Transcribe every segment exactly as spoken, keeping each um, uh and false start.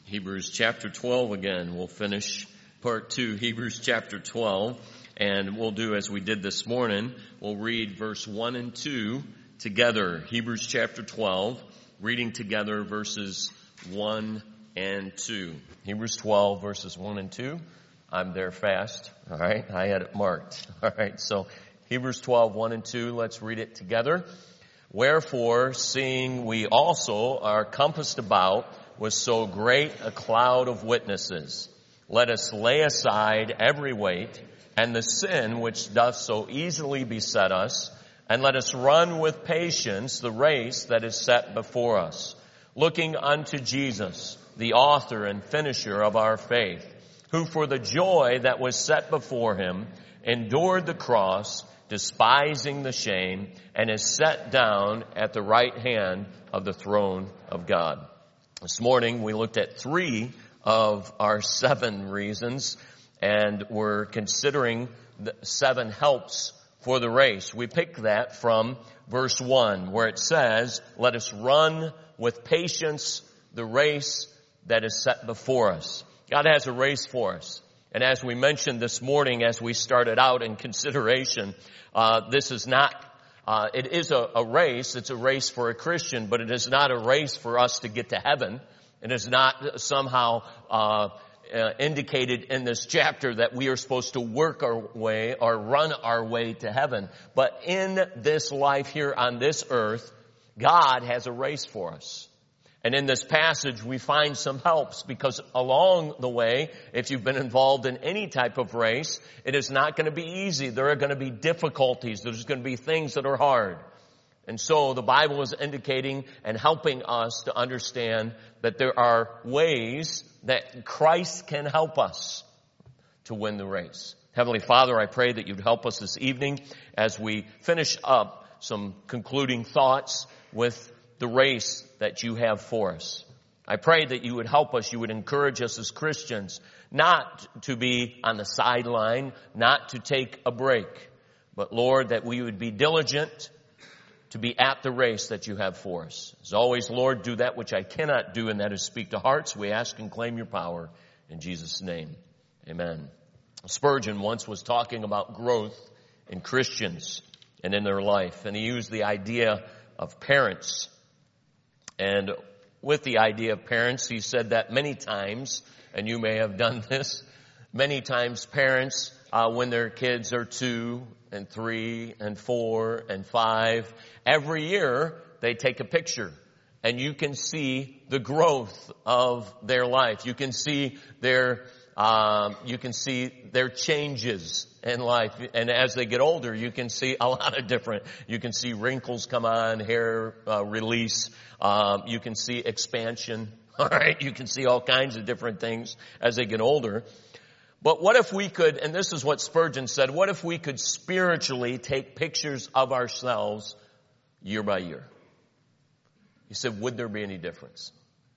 Hebrews chapter twelve again. We'll finish part two, Hebrews chapter twelve, and we'll do as we did this morning. We'll read verse one and two together. Hebrews chapter twelve, reading together verses one and two. Hebrews twelve, verses one and two. I'm there fast. All right. I had it marked. All right. So Hebrews twelve, one and two. Let's read it together. Wherefore, seeing we also are compassed about with so great a cloud of witnesses, let us lay aside every weight and the sin which doth so easily beset us, and let us run with patience the race that is set before us, looking unto Jesus, the author and finisher of our faith, who for the joy that was set before him endured the cross, despising the shame, and is set down at the right hand of the throne of God. This morning we looked at three of our seven reasons, and we're considering the seven helps for the race. We picked that from verse one, where it says, let us run with patience the race that is set before us. God has a race for us. And as we mentioned this morning, as we started out in consideration, uh, this is not, uh, it is a, a race. It's a race for a Christian, but it is not a race for us to get to heaven. It is not somehow, uh, uh indicated in this chapter that we are supposed to work our way or run our way to heaven. But in this life here on this earth, God has a race for us. And in this passage, we find some helps, because along the way, if you've been involved in any type of race, it is not going to be easy. There are going to be difficulties. There's going to be things that are hard. And so the Bible is indicating and helping us to understand that there are ways that Christ can help us to win the race. Heavenly Father, I pray that you'd help us this evening as we finish up some concluding thoughts with the race that you have for us. I pray that you would help us, you would encourage us as Christians not to be on the sideline, not to take a break, but Lord, that we would be diligent to be at the race that you have for us. As always, Lord, do that which I cannot do, and that is speak to hearts. We ask and claim your power in Jesus' name. Amen. Spurgeon once was talking about growth in Christians and in their life, and he used the idea of parents. And with the idea of parents, he said that many times, and you may have done this, many times parents, uh, when their kids are two and three and four and five, every year they take a picture. And you can see the growth of their life. You can see their, uh, you can see their changes in life. And as they get older, you can see a lot of different, you can see wrinkles come on, hair uh, release. Um, you can see expansion. All right. You can see all kinds of different things as they get older. But what if we could, and this is what Spurgeon said, what if we could spiritually take pictures of ourselves year by year? He said, would there be any difference?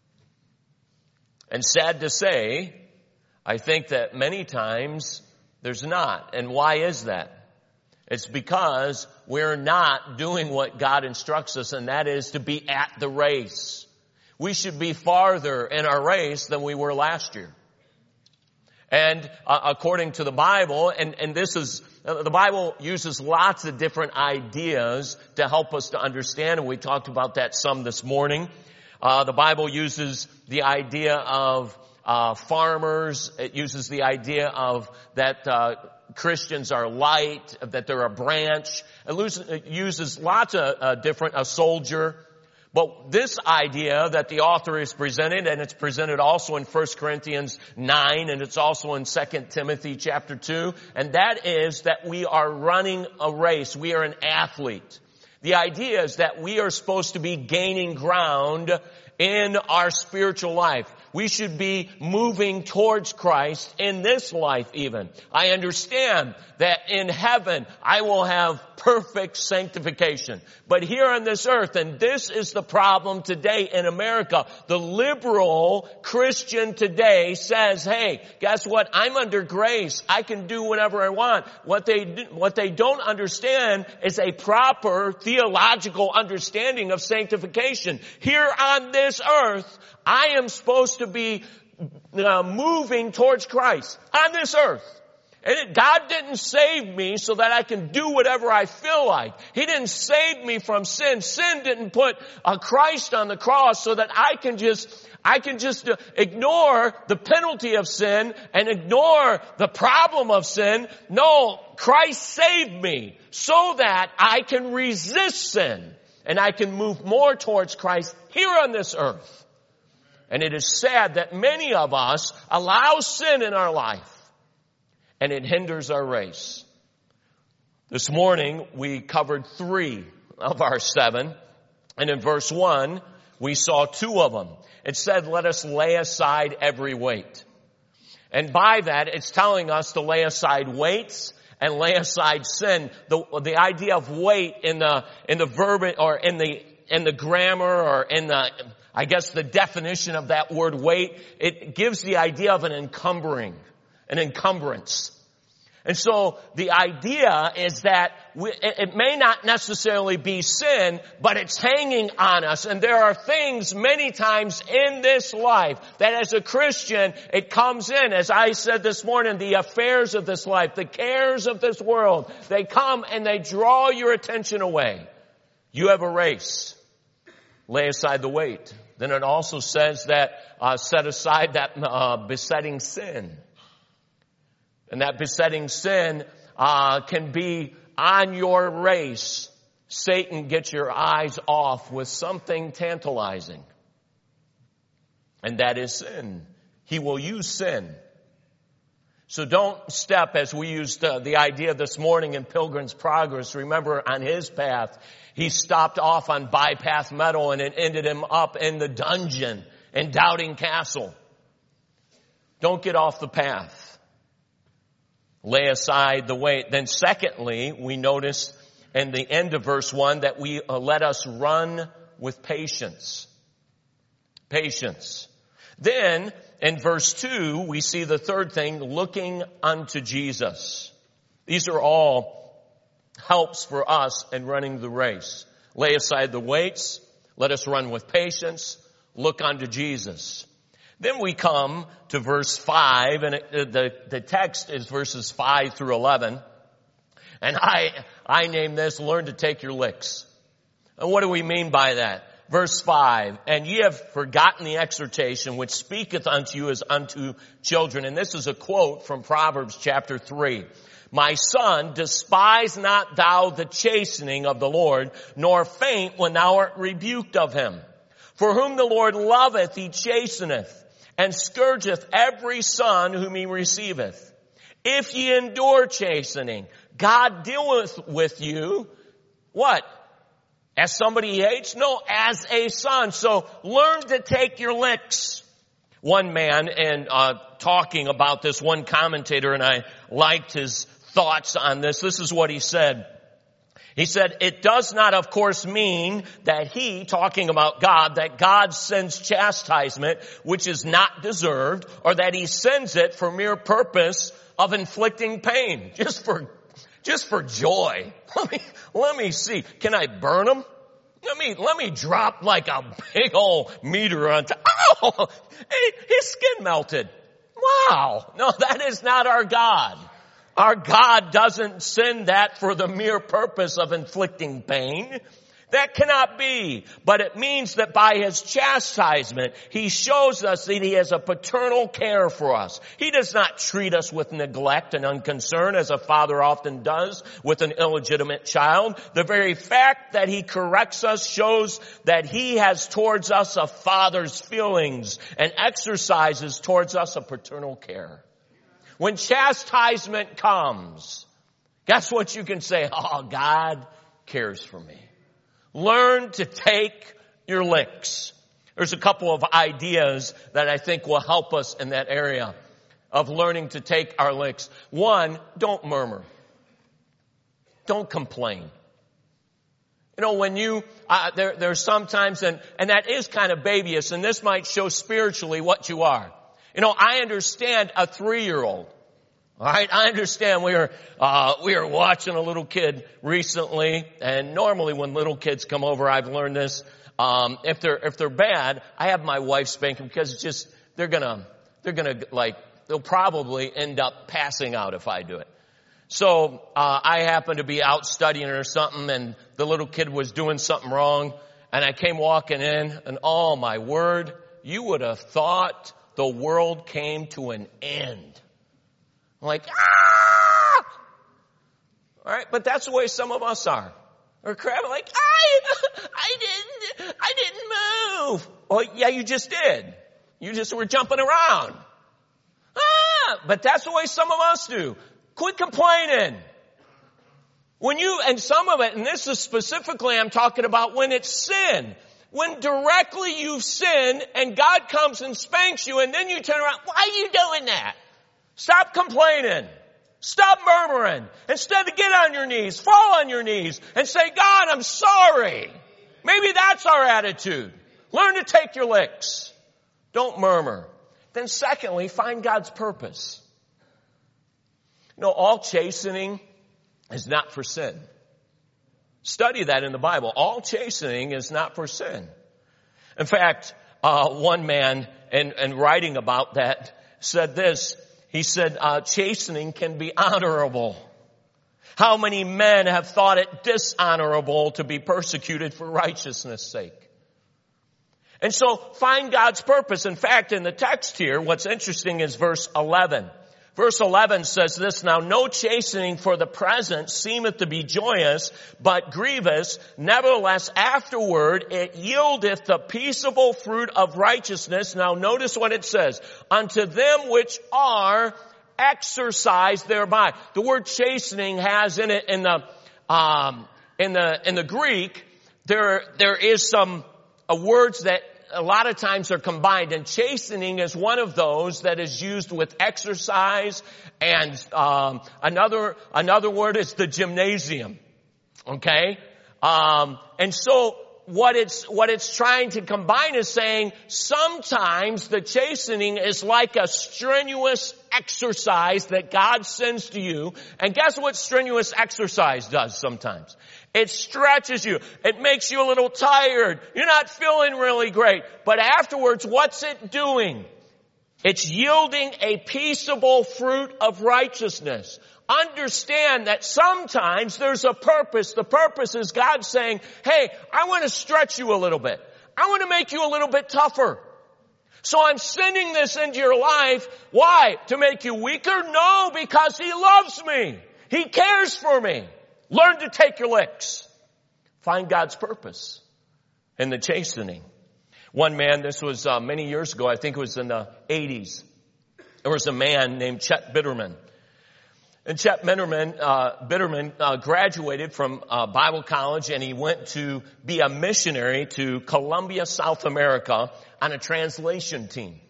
And sad to say, I think that many times there's not. And why is that? It's because we're not doing what God instructs us, and that is to be at the race. We should be farther in our race than we were last year. And uh, according to the Bible, and, and this is, uh, the Bible uses lots of different ideas to help us to understand, and we talked about that some this morning. Uh, the Bible uses the idea of uh, farmers. It uses the idea of that uh, Christians are light, that they're a branch. It uses lots of uh, different, a soldier. But this idea that the author is presented, and it's presented also in First Corinthians nine, and it's also in Second Timothy chapter two, and that is that we are running a race. We are an athlete. The idea is that we are supposed to be gaining ground in our spiritual life. We should be moving towards Christ in this life even. I understand that in heaven I will have perfect sanctification. But here on this earth, and this is the problem today in America, the liberal Christian today says, hey, guess what? I'm under grace. I can do whatever I want. What they, what they don't understand is a proper theological understanding of sanctification. Here on this earth, I am supposed to be uh, moving towards Christ on this earth. And it, God didn't save me so that I can do whatever I feel like. He didn't save me from sin. Sin didn't put a Christ on the cross so that I can just, I can just ignore the penalty of sin and ignore the problem of sin. No, Christ saved me so that I can resist sin and I can move more towards Christ here on this earth. And it is sad that many of us allow sin in our life. And it hinders our race. This morning, we covered three of our seven. And in verse one, we saw two of them. It said, let us lay aside every weight. And by that, it's telling us to lay aside weights and lay aside sin. The, the idea of weight in the, in the verb or in the, in the grammar or in the, I guess the definition of that word weight, it gives the idea of an encumbering. An encumbrance. And so the idea is that we, it may not necessarily be sin, but it's hanging on us. And there are things many times in this life that as a Christian, it comes in. As I said this morning, the affairs of this life, the cares of this world, they come and they draw your attention away. You have a race. Lay aside the weight. Then it also says that uh, set aside that uh, besetting sin. And that besetting sin uh, can be on your race. Satan gets your eyes off with something tantalizing. And that is sin. He will use sin. So don't step, as we used uh, the idea this morning in Pilgrim's Progress. Remember, on his path, he stopped off on Bypath Meadow and it ended him up in the dungeon in Doubting Castle. Don't get off the path. Lay aside the weight. Then secondly, we notice in the end of verse one that we uh, let us run with patience. Patience. Then in verse two, we see the third thing, looking unto Jesus. These are all helps for us in running the race. Lay aside the weights. Let us run with patience. Look unto Jesus. Then we come to verse five, and it, the, the text is verses five through eleven. And I, I name this, learn to take your licks. And what do we mean by that? Verse five, and ye have forgotten the exhortation which speaketh unto you as unto children. And this is a quote from Proverbs chapter three. My son, despise not thou the chastening of the Lord, nor faint when thou art rebuked of him. For whom the Lord loveth, he chasteneth, and scourgeth every son whom he receiveth. If ye endure chastening, God dealeth with you, what? As somebody he hates? No, as a son. So learn to take your licks. One man, and uh talking about this, one commentator, and I liked his thoughts on this. This is what he said. He said, it does not, of course, mean that he, talking about God, that God sends chastisement which is not deserved, or that he sends it for mere purpose of inflicting pain, just for, just for joy. Let me, let me see. Can I burn him? Let me, let me drop like a big old meter on top. Oh, his skin melted. Wow. No, that is not our God. Our God doesn't send that for the mere purpose of inflicting pain. That cannot be. But it means that by his chastisement, he shows us that he has a paternal care for us. He does not treat us with neglect and unconcern as a father often does with an illegitimate child. The very fact that he corrects us shows that he has towards us a father's feelings and exercises towards us a paternal care. When chastisement comes, guess what you can say? Oh, God cares for me. Learn to take your licks. There's a couple of ideas that I think will help us in that area of learning to take our licks. One, don't murmur. Don't complain. You know, when you, uh, there, there's sometimes, and, and that is kind of babyish, and this might show spiritually what you are. You know, I understand a three-year-old. All right, I understand we were, uh, we were watching a little kid recently, and normally when little kids come over, I've learned this, um, if they're, if they're bad, I have my wife spank them because it's just, they're gonna, they're gonna like, they'll probably end up passing out if I do it. So, uh, I happened to be out studying or something, and the little kid was doing something wrong, and I came walking in, and oh my word, you would have thought the world came to an end. I'm like, ah! All right, but that's the way some of us are. We're crap, like, I, I didn't, I didn't move. Well, yeah, you just did. You just were jumping around. Ah, but that's the way some of us do. Quit complaining. When you, and some of it, and this is specifically I'm talking about when it's sin. When directly you've sinned and God comes and spanks you and then you turn around, why are you doing that? Stop complaining. Stop murmuring. Instead of get on your knees, fall on your knees and say, God, I'm sorry. Maybe that's our attitude. Learn to take your licks. Don't murmur. Then secondly, find God's purpose. You know, all chastening is not for sin. Study that in the Bible. All chastening is not for sin. In fact, uh, one man, in, in writing about that, said this. He said, uh, chastening can be honorable. How many men have thought it dishonorable to be persecuted for righteousness' sake? And so find God's purpose. In fact, in the text here, what's interesting is verse eleven. Verse eleven says this, now no chastening for the present seemeth to be joyous, but grievous. Nevertheless, afterward it yieldeth the peaceable fruit of righteousness. Now notice what it says. Unto them which are exercised thereby. The word chastening has in it, in the, um, in the, in the Greek, there, there is some uh, words that a lot of times are combined, and chastening is one of those that is used with exercise, and um, another another word is the gymnasium. Okay, um, and so what it's what it's trying to combine is saying sometimes the chastening is like a strenuous exercise that God sends to you, and guess what strenuous exercise does sometimes? It stretches you. It makes you a little tired. You're not feeling really great. But afterwards, what's it doing? It's yielding a peaceable fruit of righteousness. Understand that sometimes there's a purpose. The purpose is God saying, hey, I want to stretch you a little bit. I want to make you a little bit tougher. So I'm sending this into your life. Why? To make you weaker? No, because He loves me. He cares for me. Learn to take your licks. Find God's purpose in the chastening. One man, this was uh, many years ago, I think it was in the eighties. There was a man named Chet Bitterman. And Chet Bitterman, uh, Bitterman uh, graduated from uh, Bible college, and he went to be a missionary to Colombia, South America, on a translation team.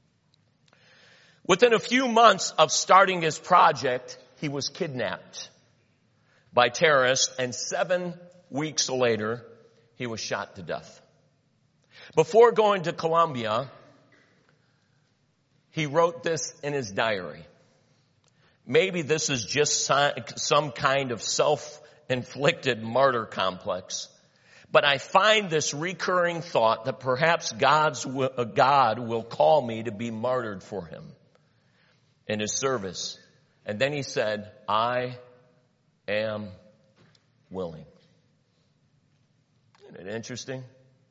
Within a few months of starting his project, he was kidnapped by terrorists, and seven weeks later, he was shot to death. Before going to Colombia, he wrote this in his diary. Maybe this is just some kind of self-inflicted martyr complex, but I find this recurring thought that perhaps God's God will call me to be martyred for Him in His service. And then he said, I am willing. Isn't it interesting?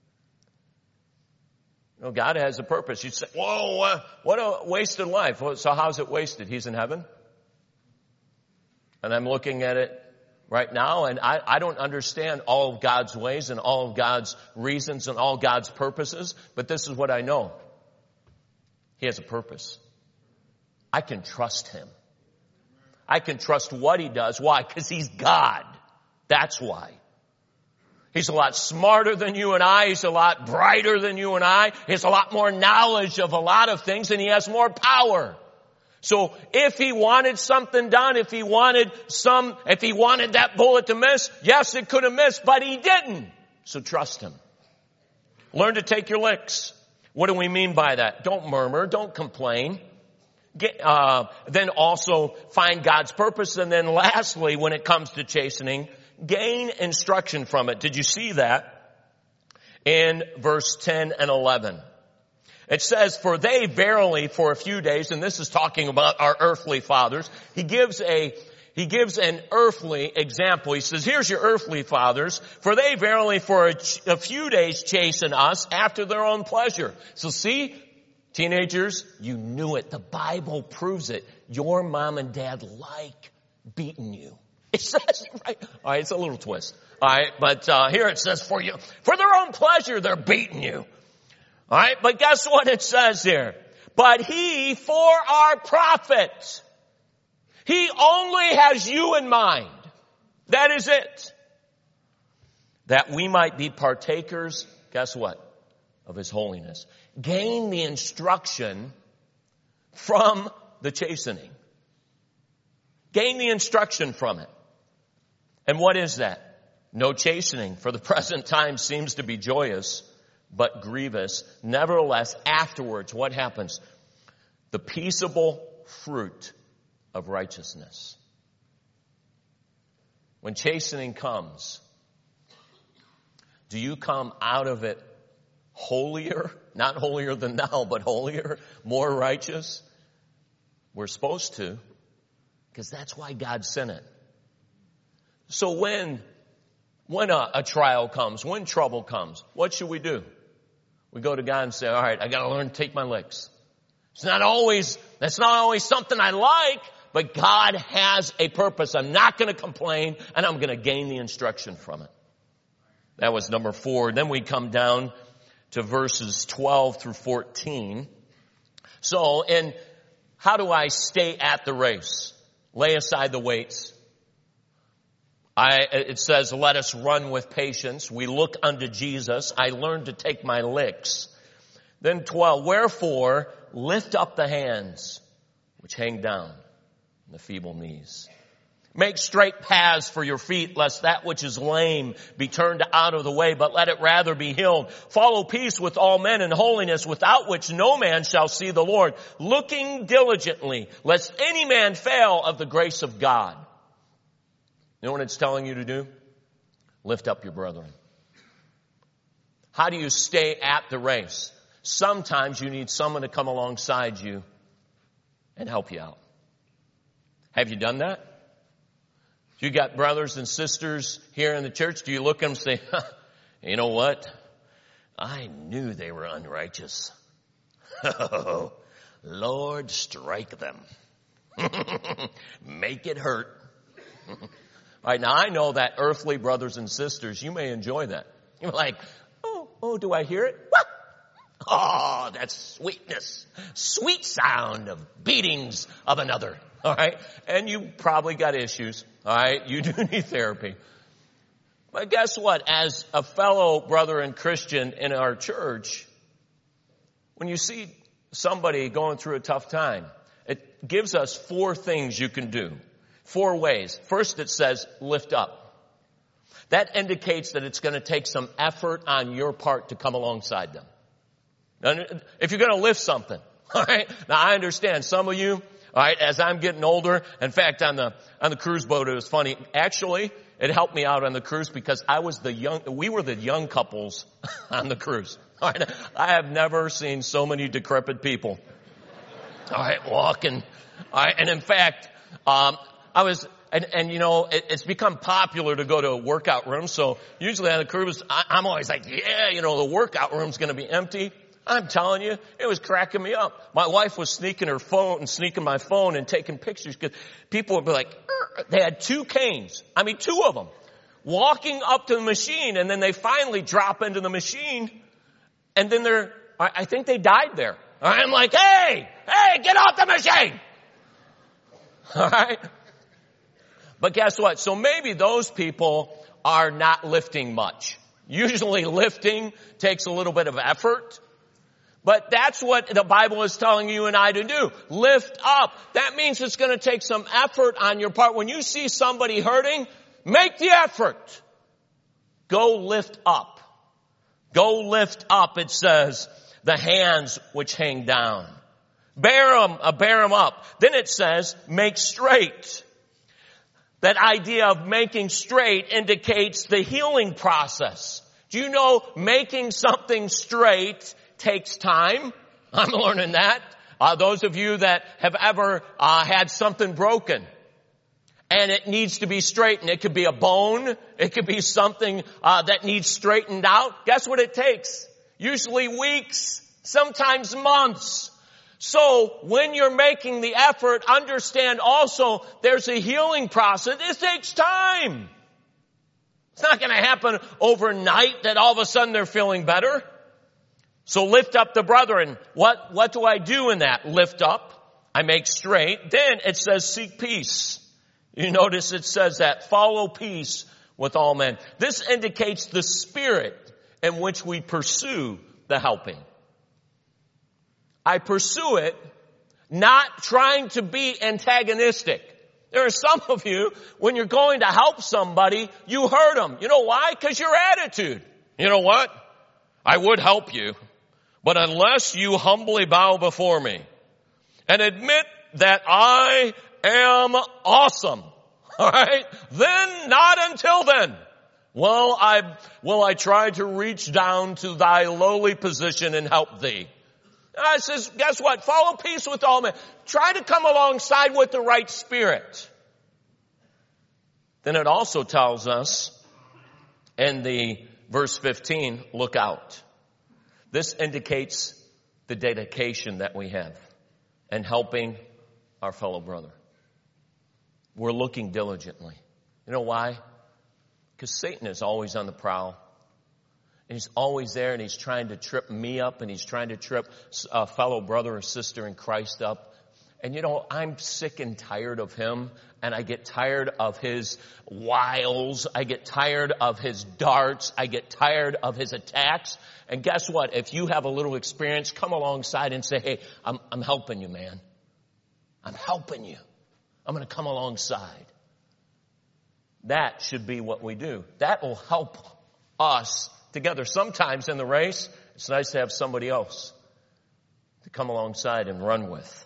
You know, God has a purpose. You say, whoa, uh, what a wasted life. Well, so how's it wasted? He's in heaven. And I'm looking at it right now, and I, I don't understand all of God's ways and all of God's reasons and all God's purposes, but this is what I know. He has a purpose. I can trust Him. I can trust what He does. Why? Because He's God. That's why. He's a lot smarter than you and I. He's a lot brighter than you and I. He has a lot more knowledge of a lot of things, and He has more power. So if He wanted something done, if He wanted some, if He wanted that bullet to miss, yes, it could have missed, but He didn't. So trust Him. Learn to take your licks. What do we mean by that? Don't murmur. Don't complain. Get, uh, then also find God's purpose. And then lastly, when it comes to chastening, gain instruction from it. Did you see that in verse ten and eleven? It says, for they verily for a few days, and this is talking about our earthly fathers, he gives a He gives an earthly example. He says, here's your earthly fathers, for they verily for a, a few days chasten us after their own pleasure. So see, teenagers, you knew it. The Bible proves it. Your mom and dad like beating you. It says it right. All right, it's a little twist. All right, but uh, here it says for you, for their own pleasure, they're beating you. All right, but guess what it says here? But he for our profit. He only has you in mind. That is it. That we might be partakers, guess what? Of his holiness. Gain the instruction from the chastening. Gain the instruction from it. And what is that? No chastening for the present time seems to be joyous, but grievous. Nevertheless, afterwards, what happens? The peaceable fruit of righteousness. When chastening comes, do you come out of it holier? Not holier than thou, but holier, more righteous? We're supposed to, because that's why God sent it. So when, when a, a trial comes, when trouble comes, what should we do? We go to God and say, all right, I got to learn to take my licks. It's not always, that's not always something I like, but God has a purpose. I'm not going to complain, and I'm going to gain the instruction from it. That was number four. Then we come down to verses twelve through fourteen. So, and how do I stay at the race? Lay aside the weights. I, it says, let us run with patience. We look unto Jesus. I learned to take my licks. Then twelve, wherefore lift up the hands which hang down, and the feeble knees. Make straight paths for your feet, lest that which is lame be turned out of the way, but let it rather be healed. Follow peace with all men and holiness, without which no man shall see the Lord. Looking diligently, lest any man fail of the grace of God. You know what it's telling you to do? Lift up your brethren. How do you stay at the race? Sometimes you need someone to come alongside you and help you out. Have you done that? You got brothers and sisters here in the church. Do you look at them and say, huh, you know what? I knew they were unrighteous. Oh, Lord, strike them. Make it hurt. All right, now I know that earthly brothers and sisters, you may enjoy that. You're like, oh, oh, do I hear it? What? Oh, that's sweetness. Sweet sound of beatings of another. All right? And you probably got issues. All right? You do need therapy. But guess what? As a fellow brother and Christian in our church, when you see somebody going through a tough time, it gives us four things you can do. Four ways. First, it says, lift up. That indicates that it's going to take some effort on your part to come alongside them. If you're going to lift something, all right? Now, I understand some of you, all right, as I'm getting older, in fact, on the, on the cruise boat, it was funny. Actually, it helped me out on the cruise because I was the young, we were the young couples on the cruise. All right? I have never seen so many decrepit people, all right, walking. All right, and in fact, um, I was, and, and you know, it, it's become popular to go to a workout room. So usually on the cruise, I, I'm always like, yeah, you know, the workout room's going to be empty. I'm telling you, it was cracking me up. My wife was sneaking her phone and sneaking my phone and taking pictures because people would be like, er. They had two canes. I mean, two of them walking up to the machine, and then they finally drop into the machine, and then they're, I think they died there. I'm like, hey, hey, get off the machine. All right. But guess what? So maybe those people are not lifting much. Usually lifting takes a little bit of effort. But that's what the Bible is telling you and I to do. Lift up. That means it's going to take some effort on your part. When you see somebody hurting, make the effort. Go lift up. Go lift up, it says, the hands which hang down. Bear them, uh, bear them up. Then it says, make straight. That idea of making straight indicates the healing process. Do you know making something straight takes time? I'm learning that. Uh, those of you that have ever uh, had something broken and it needs to be straightened. It could be a bone. It could be something uh, that needs straightened out. Guess what it takes? Usually weeks, sometimes months. So when you're making the effort, understand also there's a healing process. It takes time. It's not going to happen overnight that all of a sudden they're feeling better. So lift up the brethren. What, what do I do in that? Lift up. I make straight. Then it says seek peace. You notice it says that. Follow peace with all men. This indicates the spirit in which we pursue the helping. I pursue it not trying to be antagonistic. There are some of you, when you're going to help somebody, you hurt them. You know why? Because your attitude. You know what? I would help you, but unless you humbly bow before me and admit that I am awesome, all right, then not until then will I, will I try to reach down to thy lowly position and help thee. I says, guess what? Follow peace with all men. Try to come alongside with the right spirit. Then it also tells us in the verse fifteen, look out. This indicates the dedication that we have in helping our fellow brother. We're looking diligently. You know why? Because Satan is always on the prowl. And he's always there, and he's trying to trip me up, and he's trying to trip a fellow brother or sister in Christ up. And you know, I'm sick and tired of him, and I get tired of his wiles. I get tired of his darts. I get tired of his attacks. And guess what? If you have a little experience, come alongside and say, hey, I'm, I'm helping you, man. I'm helping you. I'm going to come alongside. That should be what we do. That will help us together. Sometimes in the race, it's nice to have somebody else to come alongside and run with.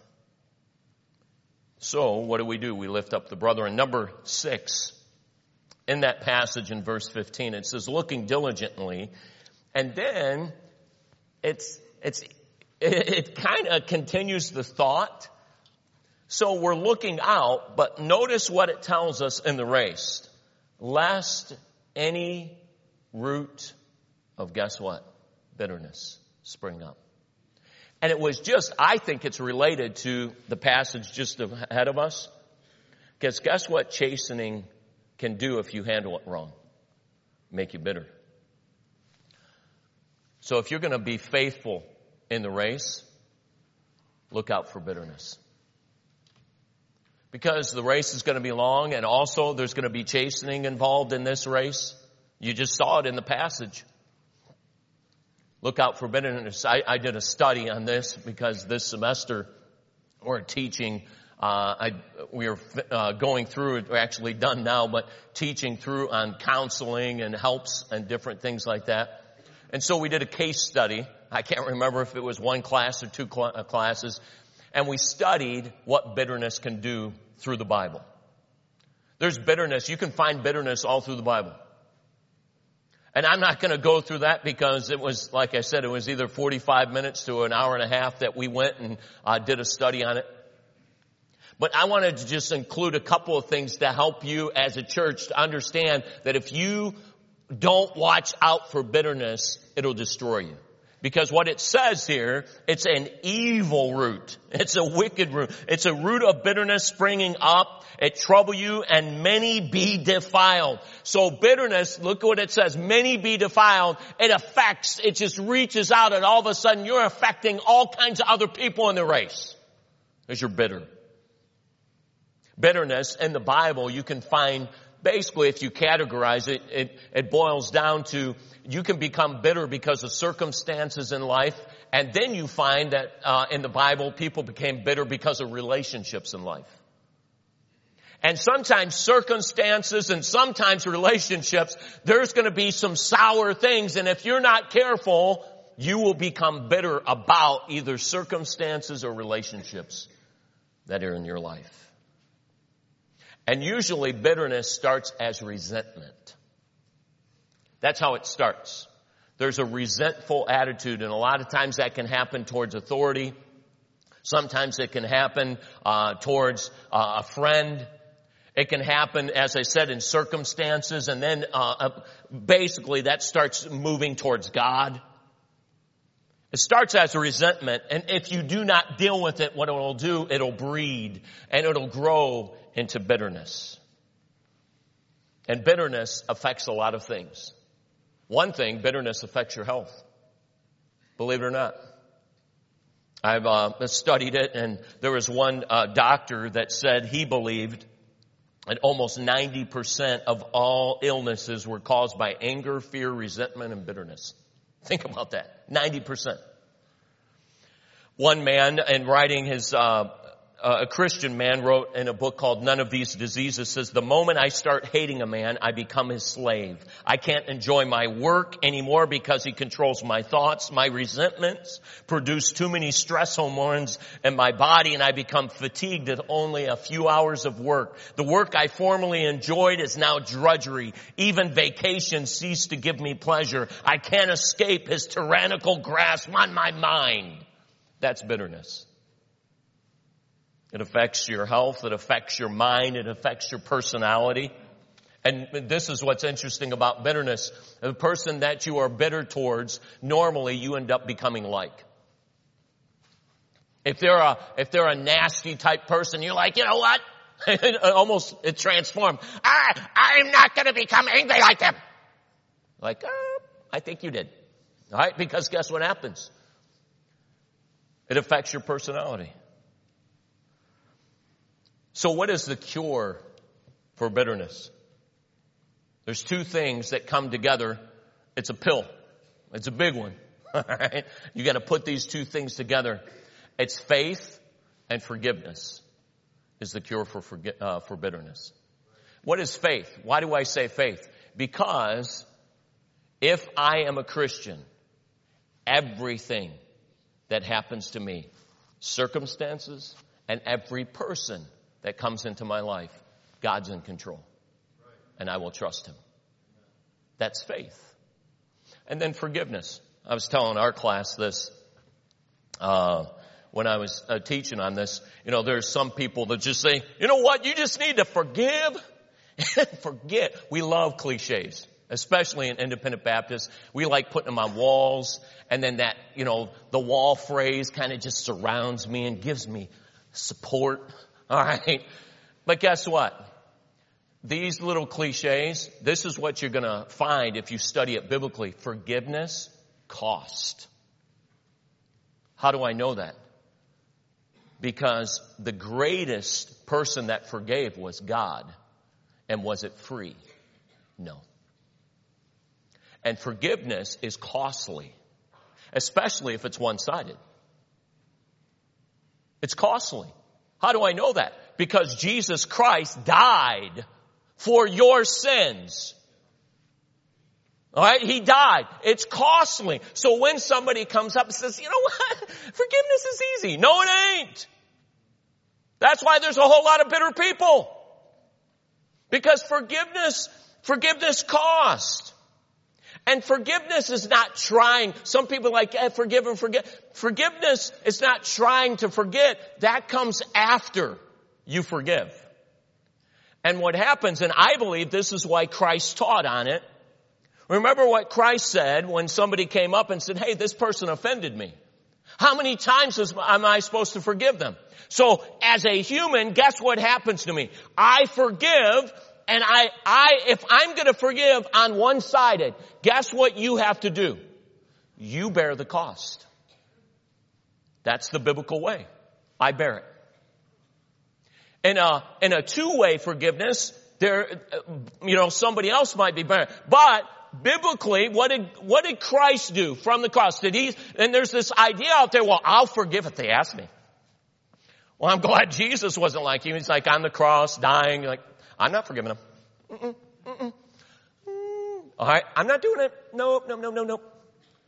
So what do we do? We lift up the brother. And number six, in that passage in verse fifteen, it says, looking diligently. And then it's, it's, it, it kind of continues the thought. So we're looking out, but notice what it tells us in the race. Lest any root of, guess what? Bitterness spring up. And it was just, I think it's related to the passage just ahead of us. Because guess what chastening can do if you handle it wrong? Make you bitter. So if you're going to be faithful in the race, look out for bitterness. Because the race is going to be long, and also there's going to be chastening involved in this race. You just saw it in the passage. Look out for bitterness. I, I did a study on this because this semester we're teaching, uh, I, we are uh, going through it, we're actually done now, but teaching through on counseling and helps and different things like that. And so we did a case study. I can't remember if it was one class or two cl- uh, classes. And we studied what bitterness can do through the Bible. There's bitterness. You can find bitterness all through the Bible. And I'm not going to go through that because it was, like I said, it was either forty-five minutes to an hour and a half that we went and uh, did a study on it. But I wanted to just include a couple of things to help you as a church to understand that if you don't watch out for bitterness, it'll destroy you. Because what it says here, it's an evil root. It's a wicked root. It's a root of bitterness springing up. It trouble you, and many be defiled. So bitterness, look at what it says, many be defiled. It affects, it just reaches out, and all of a sudden you're affecting all kinds of other people in the race. Because you're bitter. Bitterness in the Bible, you can find, basically if you categorize it, it, it boils down to, you can become bitter because of circumstances in life, and then you find that uh, in the Bible, people became bitter because of relationships in life. And sometimes circumstances and sometimes relationships, there's going to be some sour things, and if you're not careful, you will become bitter about either circumstances or relationships that are in your life. And usually bitterness starts as resentment. That's how it starts. There's a resentful attitude, and a lot of times that can happen towards authority. Sometimes it can happen uh, towards uh, a friend. It can happen, as I said, in circumstances, and then uh, basically that starts moving towards God. It starts as a resentment, and if you do not deal with it, what it'll do, it'll breed, and it'll grow into bitterness. And bitterness affects a lot of things. One thing, bitterness affects your health. Believe it or not. I've uh, studied it, and there was one uh, doctor that said he believed that almost ninety percent of all illnesses were caused by anger, fear, resentment, and bitterness. Think about that. ninety percent. One man, in writing his, uh, uh, a Christian man wrote in a book called None of These Diseases, says, the moment I start hating a man, I become his slave. I can't enjoy my work anymore because he controls my thoughts. My resentments produce too many stress hormones in my body, and I become fatigued at only a few hours of work. The work I formerly enjoyed is now drudgery. Even vacations cease to give me pleasure. I can't escape his tyrannical grasp on my mind. That's bitterness. It affects your health. It affects your mind. It affects your personality. And this is what's interesting about bitterness. The person that you are bitter towards, normally you end up becoming like. If they're a, if they're a nasty type person, you're like, you know what? it almost, it transformed. I, I'm not going to become angry like them. Like, oh, I think you did. All right? Because guess what happens? It affects your personality. So what is the cure for bitterness? There's two things that come together. It's a pill. It's a big one. All right? You got to put these two things together. It's faith and forgiveness is the cure for forgi- uh, for bitterness. What is faith? Why do I say faith? Because if I am a Christian, everything that happens to me, circumstances, and every person that comes into my life, God's in control. And I will trust Him. That's faith. And then forgiveness. I was telling our class this uh, when I was uh, teaching on this. You know, there's some people that just say, you know what, you just need to forgive and forget. We love cliches. Especially in Independent Baptists, we like putting them on walls, and then that, you know, the wall phrase kind of just surrounds me and gives me support. All right. But guess what? These little cliches, this is what you're going to find if you study it biblically. Forgiveness cost. How do I know that? Because the greatest person that forgave was God. And was it free? No. And forgiveness is costly, especially if it's one-sided. It's costly. How do I know that? Because Jesus Christ died for your sins. All right? He died. It's costly. So when somebody comes up and says, you know what? Forgiveness is easy. No, it ain't. That's why there's a whole lot of bitter people. Because forgiveness, forgiveness costs. And forgiveness is not trying. Some people are like, eh, forgive and forget. Forgiveness is not trying to forget. That comes after you forgive. And what happens, and I believe this is why Christ taught on it. Remember what Christ said when somebody came up and said, hey, this person offended me. How many times is, am I supposed to forgive them? So as a human, guess what happens to me? I forgive. And I, I, if I'm going to forgive on one-sided, guess what you have to do? You bear the cost. That's the biblical way. I bear it. In a, in a two-way forgiveness, there, you know, somebody else might be bearing. But biblically, what did, what did Christ do from the cross? Did he, and there's this idea out there, well, I'll forgive if they ask me. Well, I'm glad Jesus wasn't like you. He's like on the cross, dying, like, I'm not forgiving him. Mm-mm, mm-mm. Mm. All right, I'm not doing it. Nope, nope, nope, nope, nope.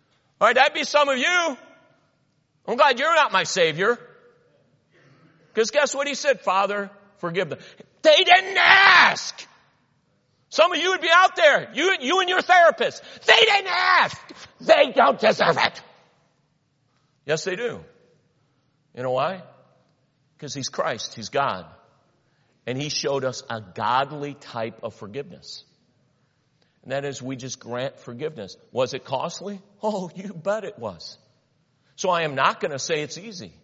right, that'd be some of you. I'm glad you're not my Savior. Because guess what he said? Father, forgive them. They didn't ask. Some of you would be out there. You, you and your therapist. They didn't ask. They don't deserve it. Yes, they do. You know why? Because he's Christ. He's God. And he showed us a godly type of forgiveness. And that is, we just grant forgiveness. Was it costly? Oh, you bet it was. So I am not going to say it's easy.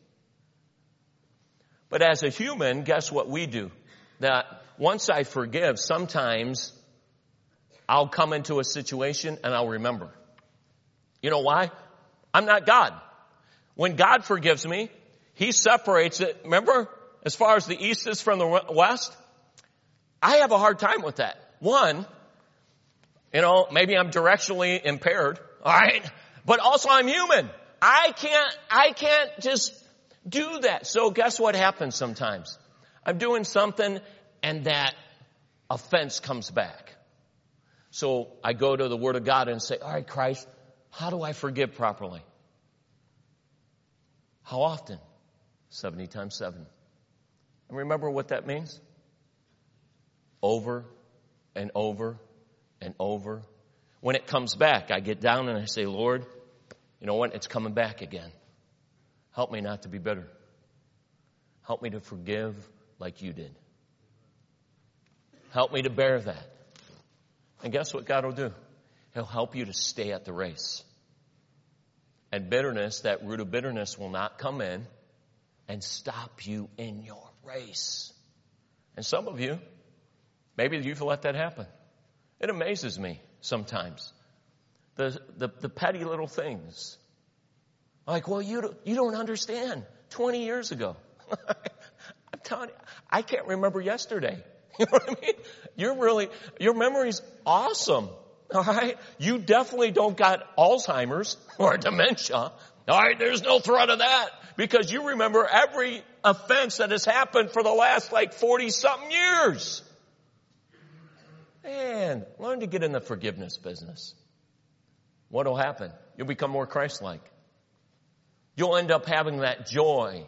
But as a human, guess what we do? That once I forgive, sometimes I'll come into a situation and I'll remember. You know why? I'm not God. When God forgives me, he separates it. Remember, as far as the east is from the west? I have a hard time with that. One, you know, maybe I'm directionally impaired, all right? But also I'm human. I can't, I can't just do that. So guess what happens sometimes? I'm doing something and that offense comes back. So I go to the Word of God and say, all right, Christ, how do I forgive properly? How often? seventy times seven. And remember what that means? Over and over and over. When it comes back, I get down and I say, Lord, you know what? It's coming back again. Help me not to be bitter. Help me to forgive like you did. Help me to bear that. And guess what God will do? He'll help you to stay at the race. And bitterness, that root of bitterness will not come in and stop you in your race. And some of you, maybe you've let that happen. It amazes me sometimes. The, the, the petty little things. Like, well, you don't, you don't understand. twenty years ago. I'm telling you, I can't remember yesterday. You know what I mean? You're really, your memory's awesome. All right? You definitely don't got Alzheimer's or dementia. All right? There's no threat of that because you remember every offense that has happened for the last like forty something years. Man, learn to get in the forgiveness business. What'll happen? You'll become more Christ-like. You'll end up having that joy,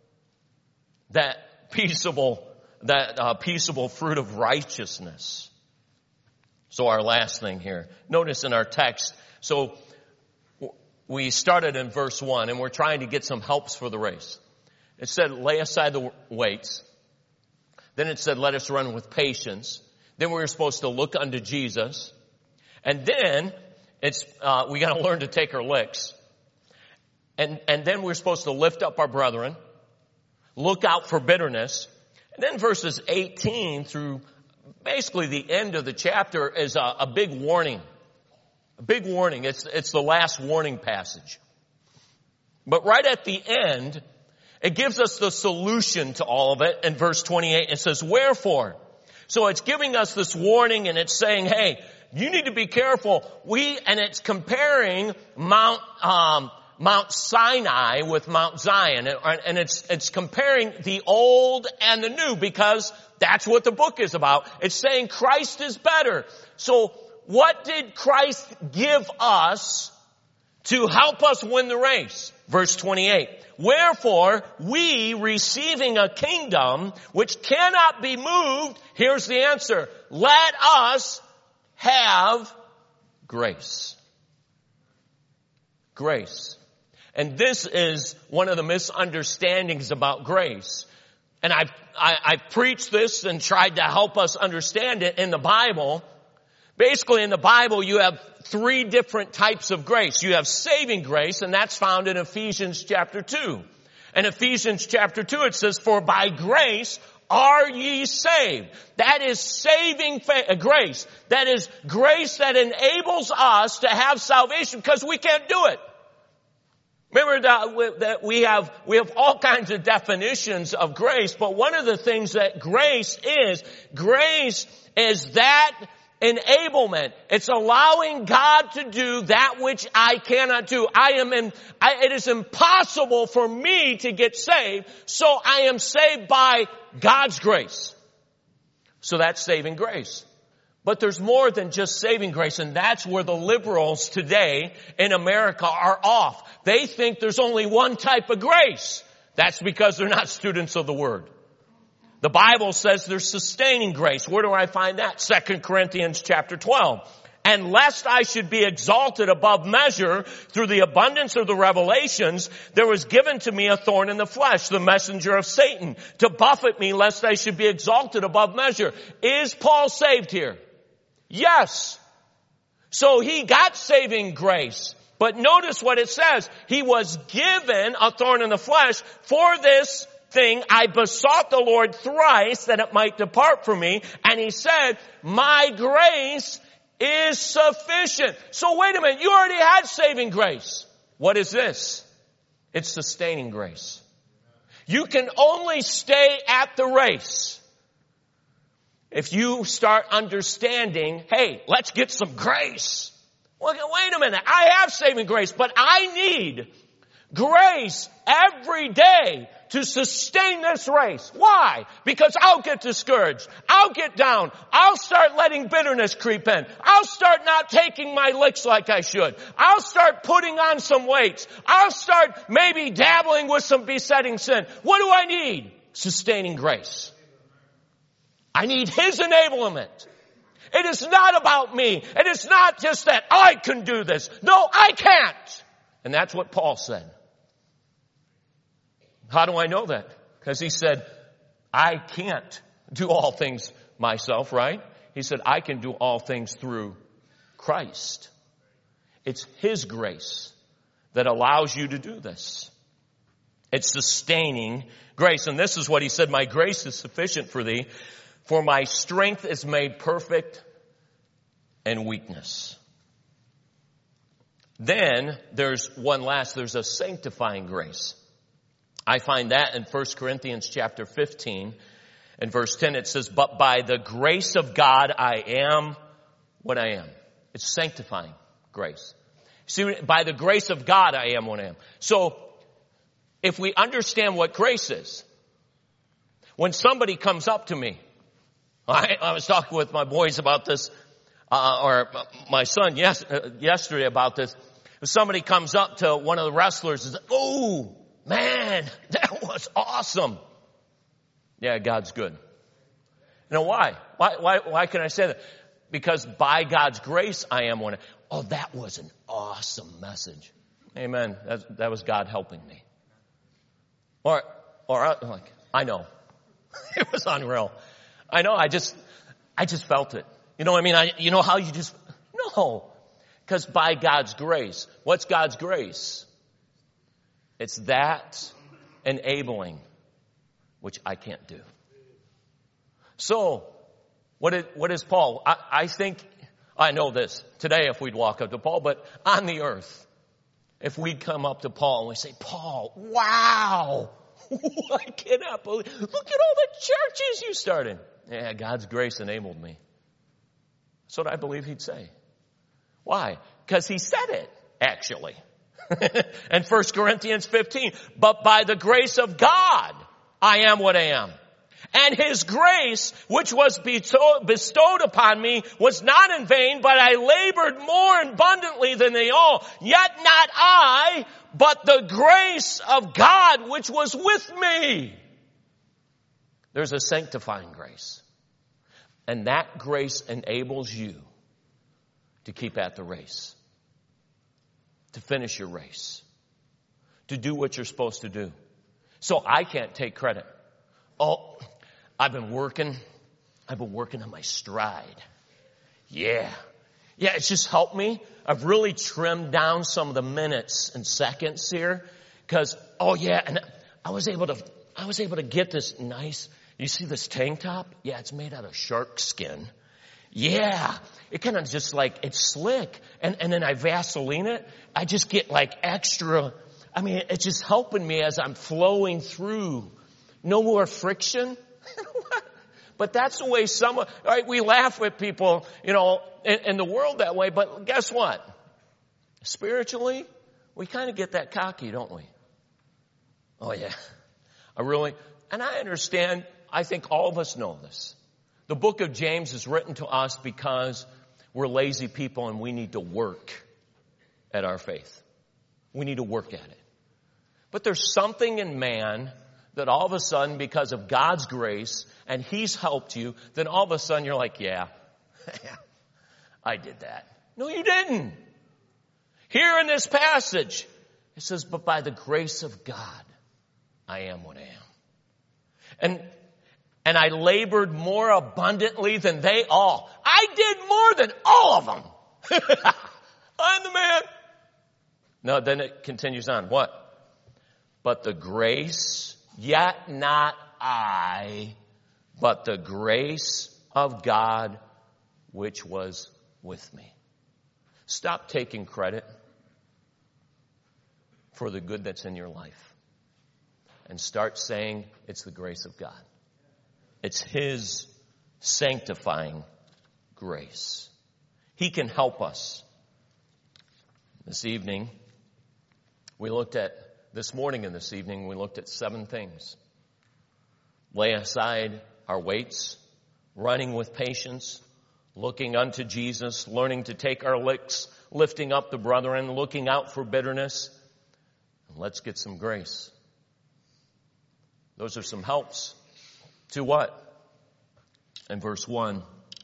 that peaceable, that uh, peaceable fruit of righteousness. So our last thing here, notice in our text, so we started in verse one and we're trying to get some helps for the race. It said, lay aside the weights. Then it said, let us run with patience. Then we were supposed to look unto Jesus. And then it's, uh, we got to learn to take our licks. And, and then we're supposed to lift up our brethren, look out for bitterness. And then verses eighteen through basically the end of the chapter is a, a big warning. A big warning. It's, it's the last warning passage. But right at the end, it gives us the solution to all of it. In verse twenty-eight, it says, wherefore? So it's giving us this warning and it's saying, hey, you need to be careful. We, and it's comparing Mount, um, Mount Sinai with Mount Zion. And it's, it's comparing the old and the new because that's what the book is about. It's saying Christ is better. So what did Christ give us to help us win the race? Verse twenty-eight. Wherefore, we receiving a kingdom which cannot be moved, here's the answer. Let us have grace. Grace. And this is one of the misunderstandings about grace. And I've, I, I've preached this and tried to help us understand it in the Bible. Basically, in the Bible, you have three different types of grace. You have saving grace, and that's found in Ephesians chapter two. In Ephesians chapter two, it says, for by grace are ye saved. That is saving fa- grace. That is grace that enables us to have salvation because we can't do it. Remember that, that we have, we have all kinds of definitions of grace, but one of the things that grace is, grace is that enablement. It's allowing God to do that which I cannot do. I am in, I, it is impossible for me to get saved, so I am saved by God's grace. So that's saving grace. But there's more than just saving grace, and that's where the liberals today in America are off. They think there's only one type of grace. That's because they're not students of the Word. The Bible says there's sustaining grace. Where do I find that? Second Corinthians chapter twelve. And lest I should be exalted above measure through the abundance of the revelations, there was given to me a thorn in the flesh, the messenger of Satan, to buffet me lest I should be exalted above measure. Is Paul saved here? Yes. So he got saving grace. But notice what it says. He was given a thorn in the flesh. For this thing I besought the Lord thrice that it might depart from me. And he said, my grace is sufficient. So wait a minute, you already had saving grace. What is this? It's sustaining grace. You can only stay at the race if you start understanding, hey, let's get some grace. Well, wait a minute, I have saving grace, but I need grace every day to sustain this race. Why? Because I'll get discouraged. I'll get down. I'll start letting bitterness creep in. I'll start not taking my licks like I should. I'll start putting on some weights. I'll start maybe dabbling with some besetting sin. What do I need? Sustaining grace. I need His enablement. It is not about me. It is not just that I can do this. No, I can't. And that's what Paul said. How do I know that? Because he said, I can't do all things myself, right? He said, I can do all things through Christ. It's His grace that allows you to do this. It's sustaining grace. And this is what he said, my grace is sufficient for thee, for my strength is made perfect in weakness. Then there's one last, there's a sanctifying grace. I find that in First Corinthians chapter fifteen and verse ten. It says, but by the grace of God I am what I am. It's sanctifying grace. See, by the grace of God I am what I am. So if we understand what grace is, when somebody comes up to me, I, I was talking with my boys about this, uh, or my son yes, uh, yesterday about this. If somebody comes up to one of the wrestlers and says, oh, man, that was awesome. Yeah, God's good. You know why? Why, why, why can I say that? Because by God's grace, I am one. Oh, that was an awesome message. Amen. That, that was God helping me. Or, or like, I know. It was unreal. I know. I just, I just felt it. You know what I mean? I, you know how you just, no. Because by God's grace. What's God's grace? It's that enabling which I can't do. So, what is, what is Paul? I, I think, I know this today if we'd walk up to Paul, but on the earth, if we'd come up to Paul and we say, Paul, wow, I cannot believe, look at all the churches you started. Yeah, God's grace enabled me. That's what I believe he'd say. Why? Because he said it, actually. And First Corinthians fifteen, but by the grace of God, I am what I am. And His grace, which was bestowed upon me, was not in vain, but I labored more abundantly than they all. Yet not I, but the grace of God, which was with me. There's a sanctifying grace. And that grace enables you to keep at the race. To finish your race. To do what you're supposed to do. So I can't take credit. Oh, I've been working. I've been working on my stride. Yeah. Yeah, it's just helped me. I've really trimmed down some of the minutes and seconds here. Because, oh yeah, and I was able to, I was able to get this nice, you see this tank top? Yeah, it's made out of shark skin. Yeah, it kind of just like, it's slick. And, and then I Vaseline it. I just get like extra, I mean, it's just helping me as I'm flowing through. No more friction. But that's the way some, all right, we laugh with people, you know, in, in the world that way. But guess what? Spiritually, we kind of get that cocky, don't we? Oh yeah, I really, and I understand, I think all of us know this. The book of James is written to us because we're lazy people and we need to work at our faith. We need to work at it. But there's something in man that all of a sudden, because of God's grace, and He's helped you, then all of a sudden you're like, yeah, I did that. No, you didn't. Here in this passage, it says, but by the grace of God, I am what I am. And And I labored more abundantly than they all. I did more than all of them. I'm the man. No, then it continues on. What? But the grace, yet not I, but the grace of God which was with me. Stop taking credit for the good that's in your life and start saying it's the grace of God. It's His sanctifying grace. He can help us. This evening, we looked at, this morning and this evening, we looked at seven things. Lay aside our weights, running with patience, looking unto Jesus, learning to take our licks, lifting up the brethren, looking out for bitterness. And let's get some grace. Those are some helps. To what? In verse one,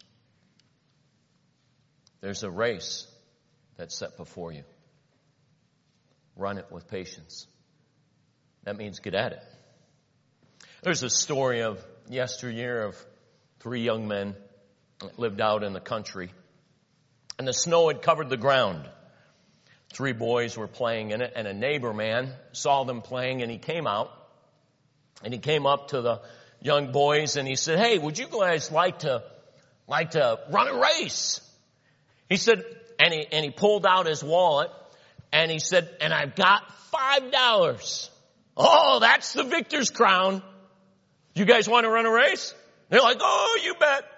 there's a race that's set before you. Run it with patience. That means get at it. There's a story of yesteryear of three young men that lived out in the country. And the snow had covered the ground. Three boys were playing in it, and a neighbor man saw them playing, and he came out. And he came up to the young boys and he said, hey, would you guys like to, like to run a race? He said, and he, and he pulled out his wallet and he said, and I've got five dollars. Oh, that's the victor's crown. You guys want to run a race? They're like, oh, you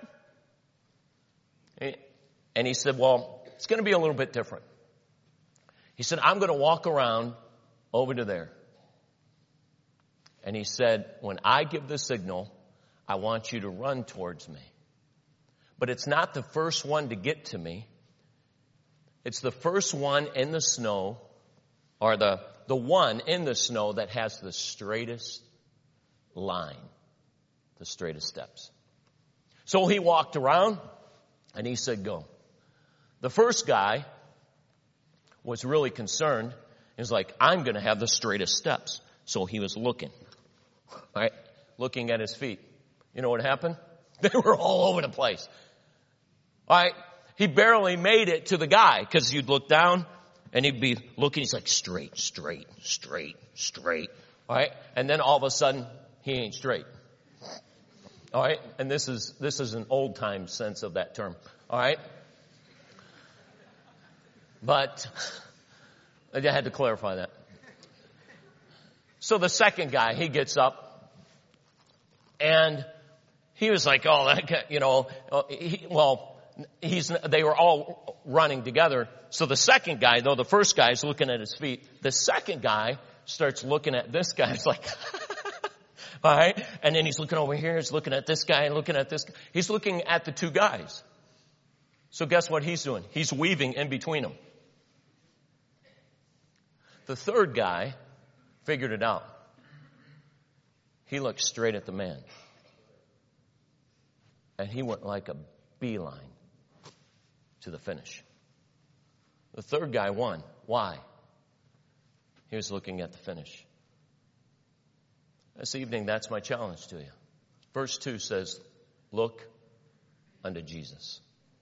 bet. And he said, well, it's going to be a little bit different. He said, I'm going to walk around over to there. And he said, when I give the signal, I want you to run towards me. But it's not the first one to get to me. It's the first one in the snow, or the, the one in the snow that has the straightest line, the straightest steps. So he walked around and he said, go. The first guy was really concerned. He was like, I'm going to have the straightest steps. So he was looking. All right, looking at his feet. You know what happened? They were all over the place. All right, he barely made it to the guy because you'd look down and he'd be looking. He's like, straight, straight, straight, straight. All right, and then all of a sudden he ain't straight. All right, and this is this is an old time sense of that term. All right, but I had to clarify that. So the second guy, he gets up, and he was like, oh, that guy, you know, he, well, he's, they were all running together. So the second guy, though the first guy is looking at his feet, the second guy starts looking at this guy. He's like, all right. And then he's looking over here, he's looking at this guy and looking at this guy. He's looking at the two guys. So guess what he's doing? He's weaving in between them. The third guy figured it out. He looked straight at the man. And he went like a beeline to the finish. The third guy won. Why? He was looking at the finish. This evening, that's my challenge to you. Verse two says, look unto Jesus.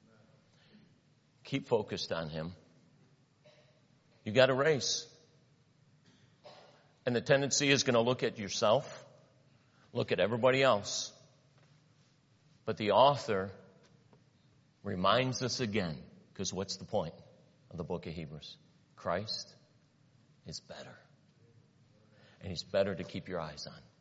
Keep focused on Him. You got a race. And the tendency is going to look at yourself, look at everybody else. But the author reminds us again, because what's the point of the book of Hebrews? Christ is better. And He's better to keep your eyes on.